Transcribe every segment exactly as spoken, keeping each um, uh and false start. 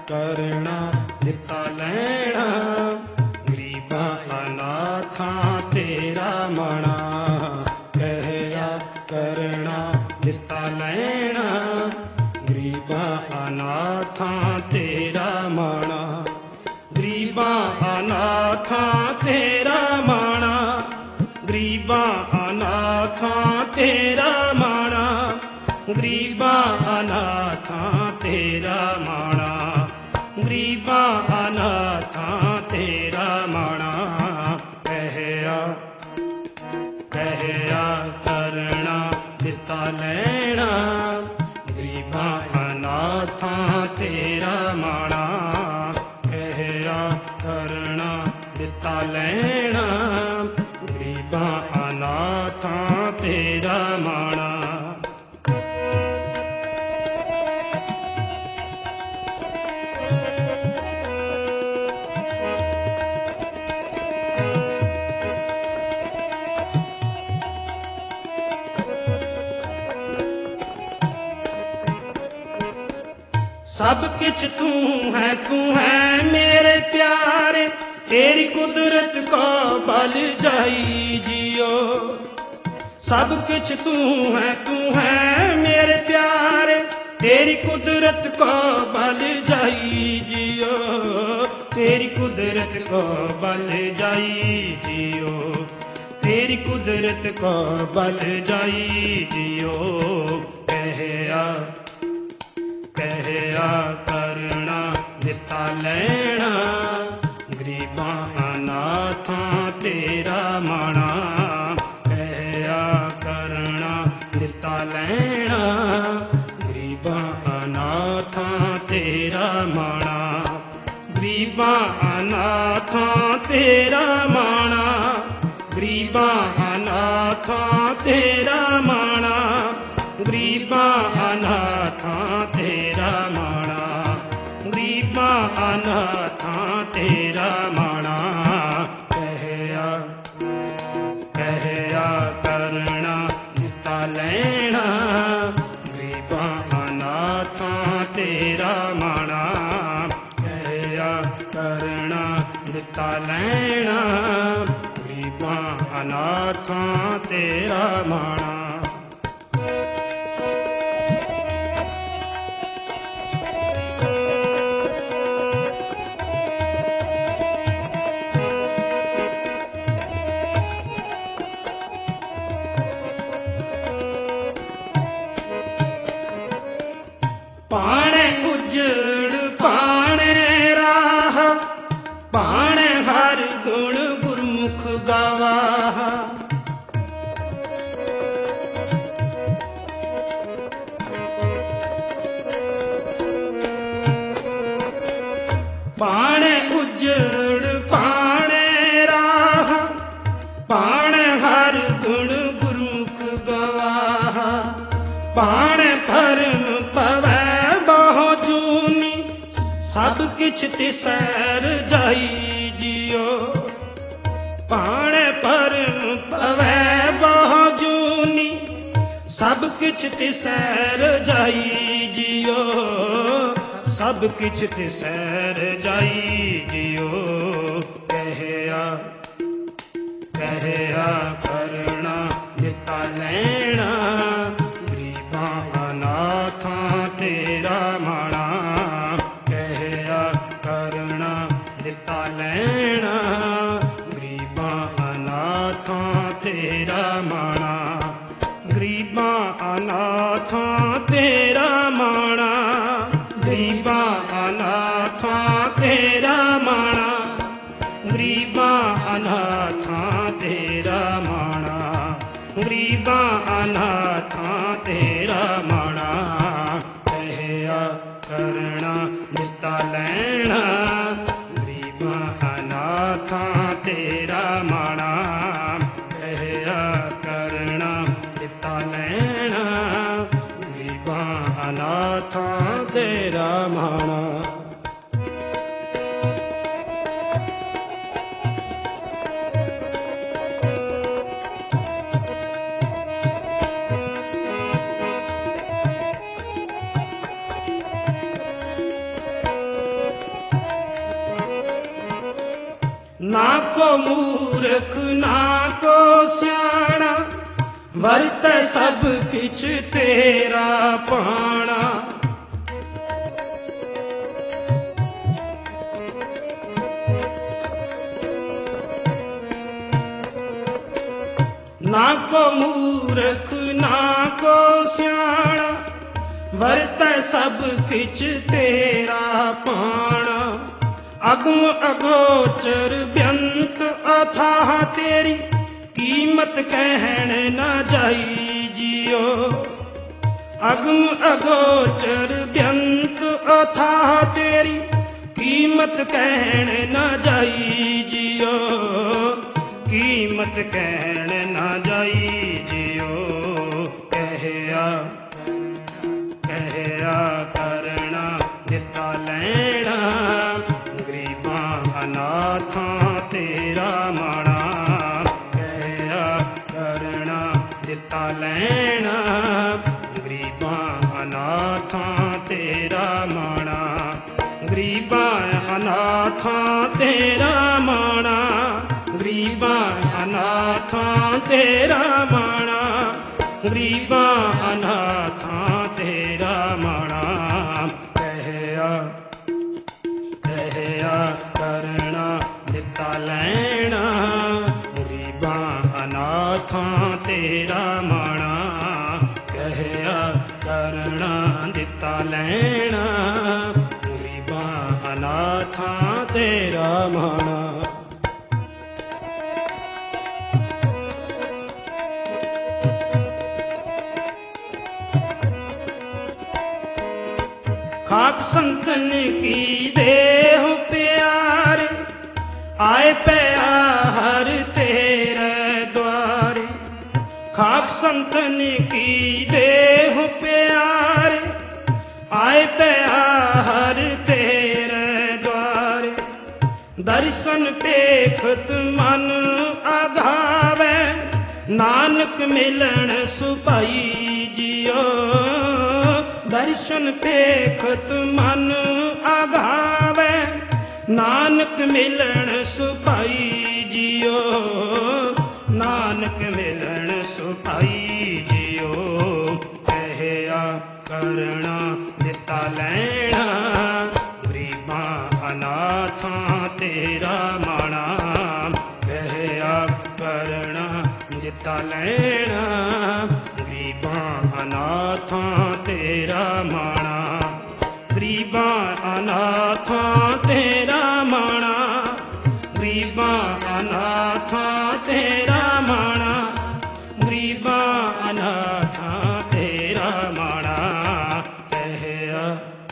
ਕਰਣਾ ਦਿੱਤਾ ਲੈਣਾ, ਗਰੀਬਾਂ ਅਨਾਥਾਂ ਤੇਰਾ ਮਾਣਾ। ਕਹਿਆ ਕਰਣਾ ਦਿੱਤਾ ਲੈਣਾ, ਗਰੀਬਾਂ ਅਨਾਥਾਂ ਤੇਰਾ ਮਾਣਾ। ਗਰੀਬਾਂ ਅਨਾਥਾਂ ਤੇਰਾ ਮਾਣਾ, ਗਰੀਬਾਂ ਅਨਾਥਾਂ ਤੇਰਾ ਮਾਣਾ, ਗਰੀਬਾਂ ਅਨਾਥਾਂ ਤੇਰਾ ਮਾਣਾ, ਗਰੀਬਾਂ ਅਨਾਥਾਂ ਤੇਰਾ ਮਾਣਾ। ਕਹਿਆ ਕਹਿਆ ਕਰਣਾ ਦਿੱਤਾ ਲੈਣਾ, ਗਰੀਬਾਂ ਅਨਾਥਾਂ ਤੇਰਾ ਮਾਣਾ। ਕਹਿਆ ਕਰਨਾ ਦਿੱਤਾ ਲੈਣਾ, ਗਰੀਬਾਂ ਅਨਾਥਾਂ ਤੇਰਾ ਮਾਣਾ। सब किछ तू है, तू है मेरे प्यारे, तेरी कुदरत को बल जाई जियो। सब किछ तू है, तू है मेरे प्यारे, तेरी कुदरत को बल जाई जियो, तेरी कुदरत को बल जाई जियो, तेरी कुदरत को बल जाई जियो। कहया ਕਹਿਆ ਕਰਣਾ ਦਿੱਤਾ ਲੈਣਾ, ਗਰੀਬਾਂ ਅਨਾਥਾਂ ਤੇਰਾ ਮਾਣਾ। ਕਹਿਆ ਕਰਣਾ ਦਿੱਤਾ ਲੈਣਾ, ਗਰੀਬਾਂ ਅਨਾਥਾਂ ਤੇਰਾ ਮਾਣਾ। ਗਰੀਬਾਂ ਅਨਾਥਾਂ ਤੇਰਾ ਮਾਣਾ, ਗਰੀਬਾਂ ਅਨਾਥਾਂ ਤੇਰਾ ਮਾਣਾ, ਗਰੀਬਾਂ ਅਨਾਥਾਂ ਤੇਰਾ ਮਾਣਾ, ਗਰੀਬਾਂ ਅਨਾਥਾਂ ਤੇਰਾ ਮਾਣਾ। ਕਹਿਆ ਕਹਿਆ ਕਰਣਾ ਦਿੱਤਾ ਲੈਣਾ, ਗਰੀਬਾਂ ਅਨਾਥਾਂ ਤੇਰਾ ਮਾਣਾ। ਕਹਿਆ ਕਰਣਾ ਦਿੱਤਾ ਲੈਣਾ, ਗਰੀਬਾਂ ਅਨਾਥਾਂ ਤੇਰਾ ਮਾਣਾ। पाणे उजड़ पाणे राह, पाणे हर गुण गुरमुख गवाह। पाणे उजड़ पाणे राह, पाणे हर गुण गुरमुख गवाह। पाणे धर्म पवै सब किछ तिसैर जाई जियो। पाणे परम पवै बहु जूनी, सब किछ तिसैर जाई जियो, सब किछ तिसैर जाई जियो। कहया कहया करना ਦਿੱਤਾ ਲੈਣਾ, ਗਰੀਬਾਂ ਅਨਾਥਾਂ ਤੇਰਾ ਮਾਣਾ। ਕਰਣਾ ਦਿੱਤਾ ਲੈਣਾ, ਗਰੀਬਾਂ ਅਨਾਥਾਂ ਤੇਰਾ ਮਾਣਾ। ਗਰੀਬਾਂ ਅਨਾਥਾਂ ਤੇਰਾ ਮਾਣਾ, ਗਰੀਬਾਂ ਅਨਾਥਾਂ ਤੇਰਾ ਮਾਣਾ, ਗਰੀਬਾਂ ਅਨਾਥਾਂ ਤੇਰਾ ਮਾਣਾ, ਗਰੀਬਾਂ ਅਨਾਥਾਂ ਤੇਰਾ ਮਾਣਾ। ਕਹਿਆ ਕਰਣਾ ਦਿੱਤਾ ਲੈਣਾ, ਗਰੀਬਾਂ ਅਨਾਥਾਂ ਤੇਰਾ ਮਾਣਾ। ਕਹਿਆ ਕਰਣਾ ਦਿੱਤਾ ਲੈਣਾ, ਗਰੀਬਾਂ ਅਨਾਥਾਂ ਤੇਰਾ ਮਾਣਾ। ਮੂਰਖ ਨਾ ਕੋ ਸਿਆਣਾ, ਵਰਤੈ ਸਭ ਕਿਛ ਤੇਰਾ ਭਾਣਾ। ਨਾ ਕੋ ਮੂਰਖ ਨਾ ਕੋ ਸਿਆਣਾ, ਵਰਤੈ ਸਭ ਕਿਛ ਤੇਰਾ ਭਾਣਾ। ਅਗਮ ਅਗੋਚਰ ਬੇਅੰਤ ਅਥਾਹ ਤੇਰੀ, ਕੀਮਤ ਕਹਿਣ ਨਾ ਜਾਈ ਜਿਉ। ਅਗਮ ਅਗੋਚਰ ਬੇਅੰਤ ਅਥਾਹ ਤੇਰੀ, ਕੀਮਤ ਕਹਿਣ ਨਾ ਜਾਈ ਜਿਉ। ਕੀਮਤ ਕਹਿਣ ਨਾ ਜਾਈ ਜਿਉ। ਕਹਿਆ ਕਹਿਆ ਕਰਣਾ ਦਿੱਤਾ ਲੈਣਾ, ਗਰੀਬਾਂ ਅਨਾਥਾਂ ਤੇਰਾ ਮਾਣਾ। ਕਹਿਆ ਕਰਣਾ ਦਿੱਤਾ ਲੈਣਾ, ਗਰੀਬਾਂ ਅਨਾਥਾਂ ਤੇਰਾ ਮਾਣਾ। ਗਰੀਬਾਂ ਅਨਾਥਾਂ ਤੇਰਾ ਮਾਣਾ, ਗਰੀਬਾਂ ਅਨਾਥਾਂ ਤੇਰਾ ਮਾਣਾ। ਗਰੀਬਾਂ ਅਨਾਥਾਂ ਤੇਰਾ ਮਾਣਾ। ਕਹਿਆ ਕਹਿਆ ਕਰਣਾ ਦਿੱਤਾ ਲੈਣਾ, ਗਰੀਬਾਂ ਅਨਾਥਾਂ ਤੇਰਾ ਮਾਣਾ। ਕਹਿਆ ਕਰਣਾ ਦਿੱਤਾ ਲੈਣਾ, ਗਰੀਬਾਂ ਅਨਾਥਾਂ ਤੇਰਾ ਮਾਣਾ। ਖਾਕ ਸੰਤਨ ਕੀ ਦੇਹ ਪਿਆਰੇ, ਆਏ ਪਿਆ ਹਰ ਤੇਰੇ ਦੁਆਰੇ। ਖਾਕ ਸੰਤਨ ਕੀ ਦੇਹ ਪਿਆਰੇ, ਆਏ ਪਿਆ ਹਰ ਤੇਰੇ ਦੁਆਰੇ। ਦਰਸ਼ਨ ਪੇਖਤ ਮਨ ਅਗਾਵੇ, ਨਾਨਕ ਮਿਲਣ ਸੁਭਾਈ ਜਿਉ। ਦਰਸ਼ਨ ਪੇਖਤ ਮਨ ਅਗਾਵੇ, ਨਾਨਕ ਮਿਲਣ ਸੁਭਾਈ ਜਿਉ। ਨਾਨਕ ਮਿਲਣ ਸੁਭਾਈ ਜਿਉ। ਕਹਿਆ ਕਰਣਾ ਦਿੱਤਾ ਲੈਣਾ, ਗਰੀਬਾਂ ਅਨਾਥਾਂ ਤੇਰਾ ਮਾਣਾ। ਕਹਿਆ ਕਰਣਾ ਦਿੱਤਾ ਲੈਣਾ, ਗਰੀਬਾਂ ਅਨਾਥਾਂ ਤੇਰਾ ਮਾਣਾ। ਗਰੀਬਾਂ ਅਨਾਥਾਂ ਤੇਰਾ ਮਾਣਾ, ਗਰੀਬਾਂ ਅਨਾਥਾਂ ਤੇਰਾ ਮਾਣਾ। ਗਰੀਬਾਂ ਅਨਾਥਾਂ ਤੇਰਾ ਮਾਣਾ। ਕਹਿਆ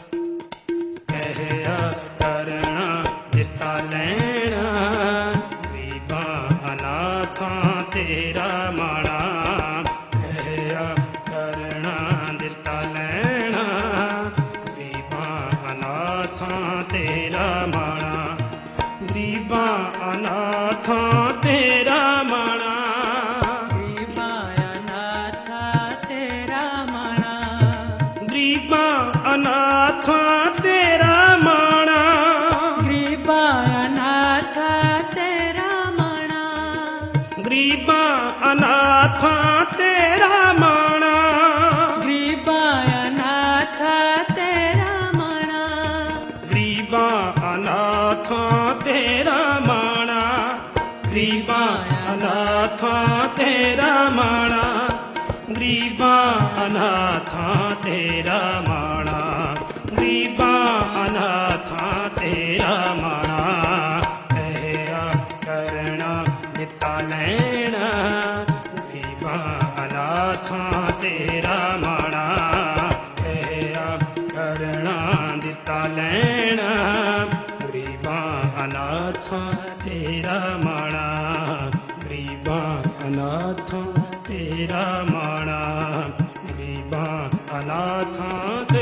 ਕਹਿਆ ਕਰਣਾ ਦਿੱਤਾ ਲੈਣਾ, ਗਰੀਬਾਂ ਅਨਾਥਾਂ ਤੇਰਾ ਮਾਣਾ। ਕਹਿਆ ਕਰਣਾ ਦਿੱਤਾ ਲੈਣਾ, ਗਰੀਬਾਂ ਅਨਾਥਾਂ ਤੇਰਾ ਮਾਣਾ। ਗਰੀਬਾਂ ਅਨਾਥਾਂ ਤੇਰਾ ਮਾਣਾ। ਗਰੀਬਾਂ ਅਨਾਥਾਂ ਤੇਰਾ ਮਾਣਾ। ਗਰੀਬਾਂ ਅਨਾਥਾਂ ਤੇਰਾ ਮਾਣਾ। ਗਰੀਬਾਂ ਅਨਾਥਾਂ ਤੇਰਾ ਮਾਣਾ। ਗਰੀਬਾਂ ਅਨਾਥਾਂ ਤੇਰਾ ਮਾਣਾ। ਗਰੀਬਾਂ ਅਨਾਥਾਂ ਤੇਰਾ ਮਾਣਾ। ਗਰੀਬਾਂ ਅਨਾਥਾਂ ਤੇਰਾ ਮਾਣਾ। ਗਰੀਬਾਂ ਅਨਾਥਾਂ ਤੇਰਾ ਮਾਣਾ। ਗਰੀਬਾਂ ਅਨਾਥਾਂ ਤੇਰਾ ਮਾਣਾ। ਗਰੀਬਾਂ ਅਨਾਥਾਂ ਤੇਰਾ ਮਾਣਾ। ਕਹਿਆ ਕਰਣਾ ਦਿੱਤਾ ਲੈਣਾ, ਗਰੀਬਾਂ ਅਨਾਥਾਂ ਤੇਰਾ ਮਾਣਾ। ਕਹਿਆ ਕਰਣਾ ਦਿੱਤਾ ਲੈਣਾ, ਗਰੀਬਾਂ ਅਨਾਥਾਂ ਤੇਰਾ ਮਾਣਾ। ਗਰੀਬਾਂ ਅਨਾਥਾਂ ਤੇਰਾ ਮਾਣਾ। ਗਰੀਬਾਂ ਅਨਾਥਾਂ